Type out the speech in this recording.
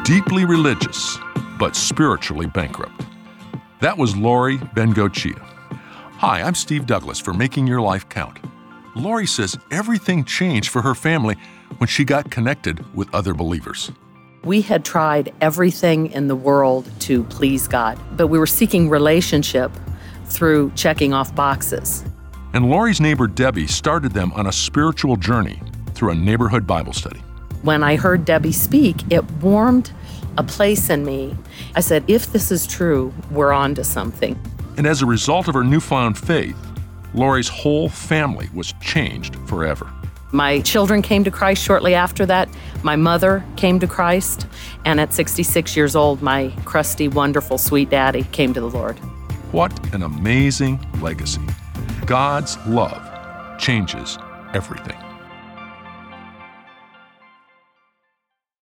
deeply religious, but spiritually bankrupt. That was Lori Bengochea. Hi, I'm Steve Douglas for Making Your Life Count. Lori says everything changed for her family when she got connected with other believers. We had tried everything in the world to please God, but we were seeking relationship through checking off boxes. And Lori's neighbor Debbie started them on a spiritual journey through a neighborhood Bible study. When I heard Debbie speak, it warmed a place in me. I said, if this is true, we're on to something. And as a result of her newfound faith, Lori's whole family was changed forever. My children came to Christ shortly after that. My mother came to Christ. And at 66 years old, my crusty, wonderful, sweet daddy came to the Lord. What an amazing legacy. God's love changes everything.